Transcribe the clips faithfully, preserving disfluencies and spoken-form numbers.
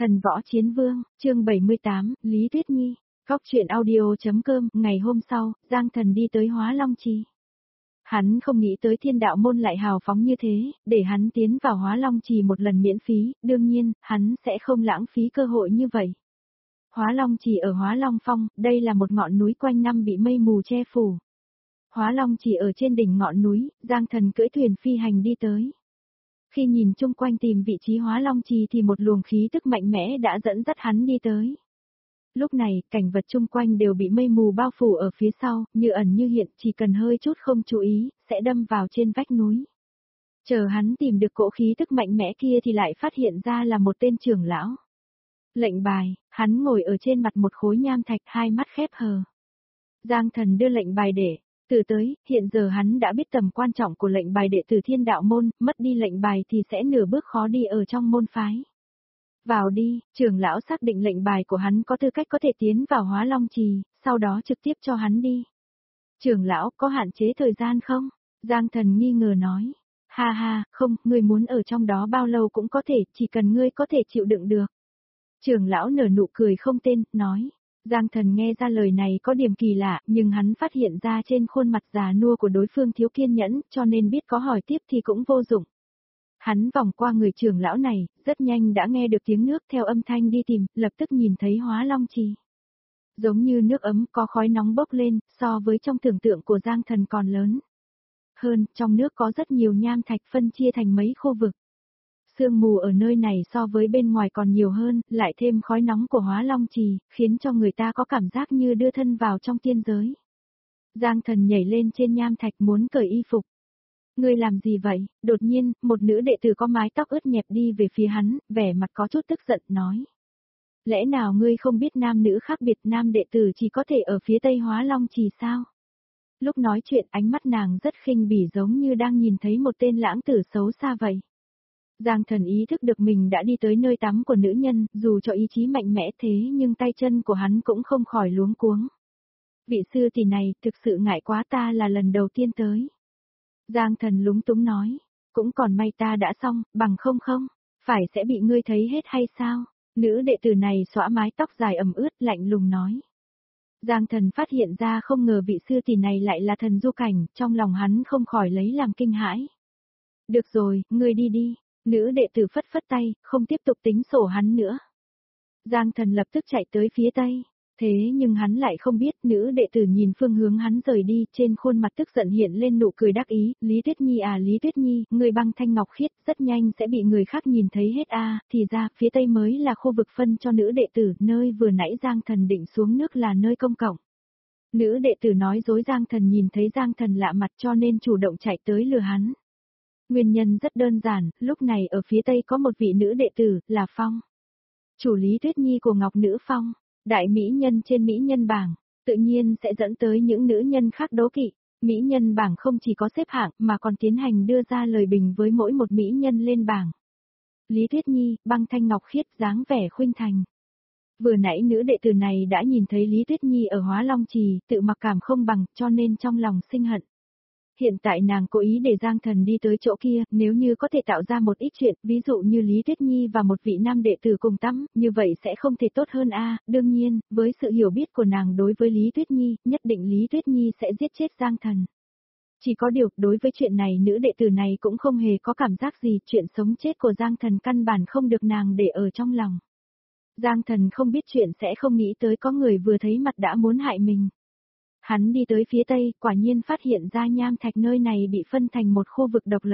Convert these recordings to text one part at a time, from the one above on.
Thần võ chiến vương, chương bảy mươi tám, Lý Tuyết Nhi, Cóc truyện audio.com. Ngày hôm sau, Giang Thần đi tới Hóa Long Trì. Hắn không nghĩ tới Thiên Đạo Môn lại hào phóng như thế, để hắn tiến vào Hóa Long Trì một lần miễn phí, đương nhiên, hắn sẽ không lãng phí cơ hội như vậy. Hóa Long Trì ở Hóa Long Phong, đây là một ngọn núi quanh năm bị mây mù che phủ. Hóa Long Trì ở trên đỉnh ngọn núi, Giang Thần cưỡi thuyền phi hành đi tới. Khi nhìn chung quanh tìm vị trí Hóa Long Trì thì một luồng khí tức mạnh mẽ đã dẫn dắt hắn đi tới. Lúc này, cảnh vật chung quanh đều bị mây mù bao phủ ở phía sau, như ẩn như hiện, chỉ cần hơi chút không chú ý, sẽ đâm vào trên vách núi. Chờ hắn tìm được cỗ khí tức mạnh mẽ kia thì lại phát hiện ra là một tên trưởng lão. Lệnh bài, hắn ngồi ở trên mặt một khối nham thạch, hai mắt khép hờ. Giang Thần đưa lệnh bài để. Từ tới, hiện giờ hắn đã biết tầm quan trọng của lệnh bài đệ tử Thiên Đạo Môn, mất đi lệnh bài thì sẽ nửa bước khó đi ở trong môn phái. Vào đi, trưởng lão xác định lệnh bài của hắn có tư cách có thể tiến vào Hóa Long Trì, sau đó trực tiếp cho hắn đi. Trưởng lão có hạn chế thời gian không? Giang Thần nghi ngờ nói. Ha ha, không, ngươi muốn ở trong đó bao lâu cũng có thể, chỉ cần ngươi có thể chịu đựng được. Trưởng lão nở nụ cười không tên, nói. Giang Thần nghe ra lời này có điểm kỳ lạ, nhưng hắn phát hiện ra trên khuôn mặt già nua của đối phương thiếu kiên nhẫn, cho nên biết có hỏi tiếp thì cũng vô dụng. Hắn vòng qua người trưởng lão này, rất nhanh đã nghe được tiếng nước theo âm thanh đi tìm, lập tức nhìn thấy Hóa Long Trì. Giống như nước ấm có khói nóng bốc lên, so với trong tưởng tượng của Giang Thần còn lớn. Hơn, trong nước có rất nhiều nham thạch phân chia thành mấy khu vực. Sương mù ở nơi này so với bên ngoài còn nhiều hơn, lại thêm khói nóng của Hóa Long Trì, khiến cho người ta có cảm giác như đưa thân vào trong tiên giới. Giang Thần nhảy lên trên nham thạch muốn cởi y phục. Ngươi làm gì vậy? Đột nhiên, một nữ đệ tử có mái tóc ướt nhẹp đi về phía hắn, vẻ mặt có chút tức giận nói. Lẽ nào ngươi không biết nam nữ khác biệt, nam đệ tử chỉ có thể ở phía tây Hóa Long Trì sao? Lúc nói chuyện ánh mắt nàng rất khinh bỉ giống như đang nhìn thấy một tên lãng tử xấu xa vậy. Giang Thần ý thức được mình đã đi tới nơi tắm của nữ nhân, dù cho ý chí mạnh mẽ thế nhưng tay chân của hắn cũng không khỏi luống cuống. Vị sư tỷ này, thực sự ngại quá, ta là lần đầu tiên tới. Giang Thần lúng túng nói, cũng còn may ta đã xong, bằng không không, phải sẽ bị ngươi thấy hết hay sao? Nữ đệ tử này xõa mái tóc dài ẩm ướt lạnh lùng nói. Giang Thần phát hiện ra không ngờ vị sư tỷ này lại là Thần Du Cảnh, trong lòng hắn không khỏi lấy làm kinh hãi. Được rồi, ngươi đi đi. Nữ đệ tử phất phất tay, không tiếp tục tính sổ hắn nữa. Giang Thần lập tức chạy tới phía tây. Thế nhưng hắn lại không biết, nữ đệ tử nhìn phương hướng hắn rời đi, trên khuôn mặt tức giận hiện lên nụ cười đắc ý. Lý Tuyết Nhi à, Lý Tuyết Nhi, người băng thanh ngọc khiết, rất nhanh sẽ bị người khác nhìn thấy hết a. À, thì ra, phía tây mới là khu vực phân cho nữ đệ tử, nơi vừa nãy Giang Thần định xuống nước là nơi công cộng. Nữ đệ tử nói dối, Giang Thần nhìn thấy Giang Thần lạ mặt cho nên chủ động chạy tới lừa hắn. Nguyên nhân rất đơn giản, lúc này ở phía tây có một vị nữ đệ tử, là Phong. Chủ Lý Tuyết Nhi của Ngọc Nữ Phong, đại mỹ nhân trên mỹ nhân bảng, tự nhiên sẽ dẫn tới những nữ nhân khác đố kỵ. Mỹ nhân bảng không chỉ có xếp hạng mà còn tiến hành đưa ra lời bình với mỗi một mỹ nhân lên bảng. Lý Tuyết Nhi, băng thanh ngọc khiết, dáng vẻ khuynh thành. Vừa nãy nữ đệ tử này đã nhìn thấy Lý Tuyết Nhi ở Hóa Long Trì, tự mặc cảm không bằng, cho nên trong lòng sinh hận. Hiện tại nàng cố ý để Giang Thần đi tới chỗ kia, nếu như có thể tạo ra một ít chuyện, ví dụ như Lý Tuyết Nhi và một vị nam đệ tử cùng tắm, như vậy sẽ không thể tốt hơn a. À, đương nhiên, với sự hiểu biết của nàng đối với Lý Tuyết Nhi, nhất định Lý Tuyết Nhi sẽ giết chết Giang Thần. Chỉ có điều, đối với chuyện này nữ đệ tử này cũng không hề có cảm giác gì, chuyện sống chết của Giang Thần căn bản không được nàng để ở trong lòng. Giang Thần không biết chuyện sẽ không nghĩ tới có người vừa thấy mặt đã muốn hại mình. Hắn đi tới phía tây, quả nhiên phát hiện ra nham thạch nơi này bị phân thành một khu vực độc lập.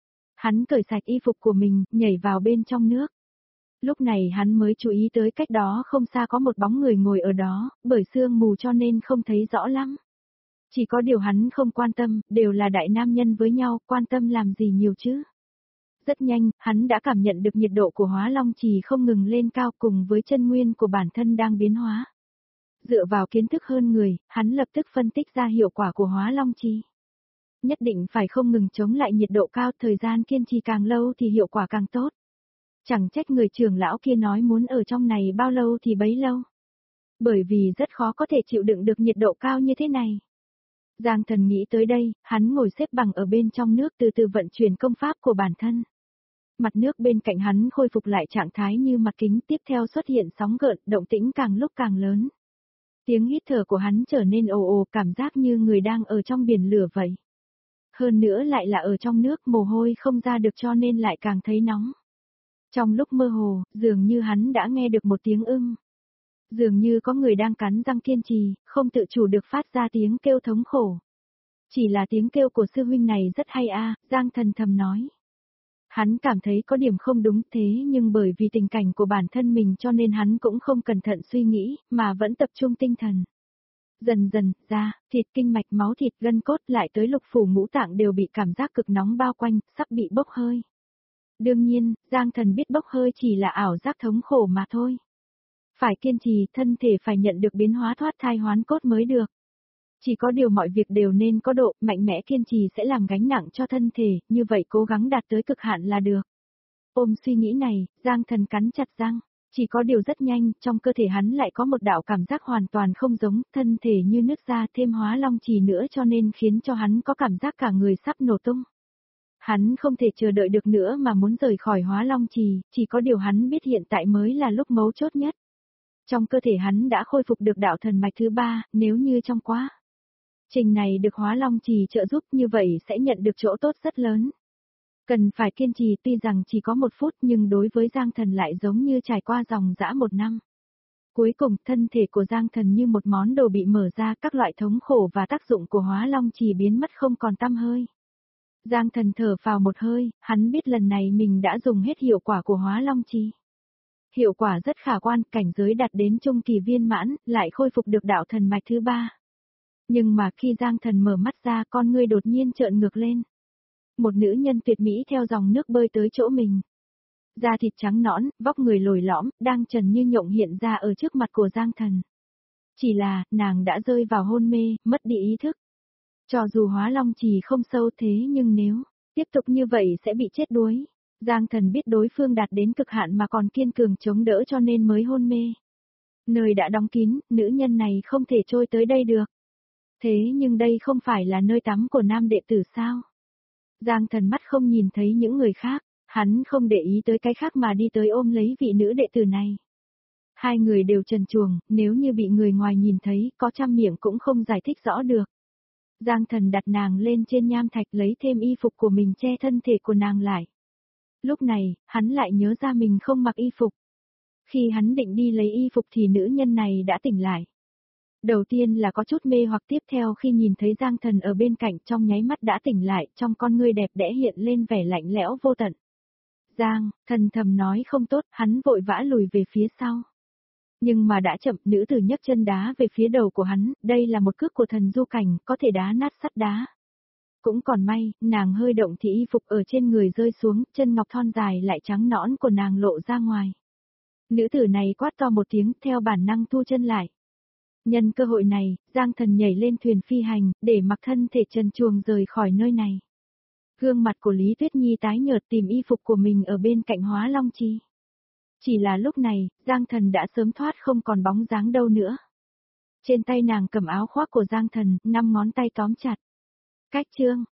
Hắn cởi sạch y phục của mình, nhảy vào bên trong nước. Lúc này hắn mới chú ý tới cách đó không xa có một bóng người ngồi ở đó, bởi sương mù cho nên không thấy rõ lắm. Chỉ có điều hắn không quan tâm, đều là đại nam nhân với nhau, quan tâm làm gì nhiều chứ. Rất nhanh, hắn đã cảm nhận được nhiệt độ của Hóa Long Trì không ngừng lên cao cùng với chân nguyên của bản thân đang biến hóa. Dựa vào kiến thức hơn người, hắn lập tức phân tích ra hiệu quả của Hóa Long Trì. Nhất định phải không ngừng chống lại nhiệt độ cao, thời gian kiên trì càng lâu thì hiệu quả càng tốt. Chẳng trách người trưởng lão kia nói muốn ở trong này bao lâu thì bấy lâu. Bởi vì rất khó có thể chịu đựng được nhiệt độ cao như thế này. Giang Thần nghĩ tới đây, hắn ngồi xếp bằng ở bên trong nước từ từ vận chuyển công pháp của bản thân. mặt nước bên cạnh hắn khôi phục lại trạng thái như mặt kính, tiếp theo xuất hiện sóng gợn, động tĩnh càng lúc càng lớn. Tiếng hít thở của hắn trở nên ồ ồ, cảm giác như người đang ở trong biển lửa vậy. Hơn nữa lại là ở trong nước, mồ hôi không ra được cho nên lại càng thấy nóng. Trong lúc mơ hồ, dường như hắn đã nghe được một tiếng ưng. Dường như có người đang cắn răng kiên trì, không tự chủ được phát ra tiếng kêu thống khổ. Chỉ là tiếng kêu của sư huynh này rất hay a, Giang Thần thầm nói. Hắn cảm thấy có điểm không đúng thế nhưng bởi vì tình cảnh của bản thân mình cho nên hắn cũng không cẩn thận suy nghĩ, mà vẫn tập trung tinh thần. Dần dần, da, thịt kinh mạch máu thịt gân cốt lại tới lục phủ ngũ tạng đều bị cảm giác cực nóng bao quanh, sắp bị bốc hơi. Đương nhiên, Giang Thần biết bốc hơi chỉ là ảo giác thống khổ mà thôi. Phải kiên trì, thân thể phải nhận được biến hóa thoát thai hoán cốt mới được. Chỉ có điều mọi việc đều nên có độ, mạnh mẽ kiên trì sẽ làm gánh nặng cho thân thể, như vậy cố gắng đạt tới cực hạn là được. Ôm suy nghĩ này, Giang Thần cắn chặt răng. Chỉ có điều rất nhanh, trong cơ thể hắn lại có một đạo cảm giác hoàn toàn không giống, thân thể như nứt ra thêm hóa long trì nữa cho nên khiến cho hắn có cảm giác cả người sắp nổ tung. Hắn không thể chờ đợi được nữa mà muốn rời khỏi hóa long trì, chỉ có điều hắn biết hiện tại mới là lúc mấu chốt nhất. Trong cơ thể hắn đã khôi phục được đạo thần mạch thứ ba, nếu như trong quá trình này được hóa long trì trợ giúp như vậy sẽ nhận được chỗ tốt rất lớn. Cần phải kiên trì tuy rằng chỉ có một phút nhưng đối với Giang Thần lại giống như trải qua dòng dã một năm. Cuối cùng thân thể của Giang Thần như một món đồ bị mở ra, các loại thống khổ và tác dụng của hóa long trì biến mất không còn tăm hơi. Giang Thần thở phào một hơi, hắn biết lần này mình đã dùng hết hiệu quả của hóa long trì. Hiệu quả rất khả quan, cảnh giới đạt đến trung kỳ viên mãn, lại khôi phục được đạo thần mạch thứ ba. Nhưng mà khi Giang Thần mở mắt ra con ngươi đột nhiên trợn ngược lên. Một nữ nhân tuyệt mỹ theo dòng nước bơi tới chỗ mình. Da thịt trắng nõn, vóc người lồi lõm, đang trần như nhộng hiện ra ở trước mặt của Giang Thần. Chỉ là, nàng đã rơi vào hôn mê, mất đi ý thức. Cho dù hóa long trì không sâu thế nhưng nếu tiếp tục như vậy sẽ bị chết đuối. Giang Thần biết đối phương đạt đến cực hạn mà còn kiên cường chống đỡ cho nên mới hôn mê. Nơi đã đóng kín, nữ nhân này không thể trôi tới đây được. Thế nhưng đây không phải là nơi tắm của nam đệ tử sao? Giang Thần mắt không nhìn thấy những người khác, hắn không để ý tới cái khác mà đi tới ôm lấy vị nữ đệ tử này. Hai người đều trần truồng, nếu như bị người ngoài nhìn thấy, có trăm miệng cũng không giải thích rõ được. Giang Thần đặt nàng lên trên nham thạch lấy thêm y phục của mình che thân thể của nàng lại. Lúc này, hắn lại nhớ ra mình không mặc y phục. Khi hắn định đi lấy y phục thì nữ nhân này đã tỉnh lại. Đầu tiên là có chút mê hoặc, tiếp theo khi nhìn thấy Giang Thần ở bên cạnh trong nháy mắt đã tỉnh lại, trong con ngươi đẹp đẽ hiện lên vẻ lạnh lẽo vô tận. Giang, Thần thầm nói không tốt, hắn vội vã lùi về phía sau. Nhưng mà đã chậm, nữ tử nhấc chân đá về phía đầu của hắn, đây là một cước của thần du cảnh, có thể đá nát sắt đá. Cũng còn may, nàng hơi động thì y phục ở trên người rơi xuống, chân ngọc thon dài lại trắng nõn của nàng lộ ra ngoài. Nữ tử này quát to một tiếng, theo bản năng thu chân lại. Nhân cơ hội này, Giang Thần nhảy lên thuyền phi hành, để mặc thân thể trần truồng rời khỏi nơi này. Gương mặt của Lý Tuyết Nhi tái nhợt tìm y phục của mình ở bên cạnh hóa long chi. Chỉ là lúc này, Giang Thần đã sớm thoát không còn bóng dáng đâu nữa. Trên tay nàng cầm áo khoác của Giang Thần, năm ngón tay tóm chặt. Cách chương.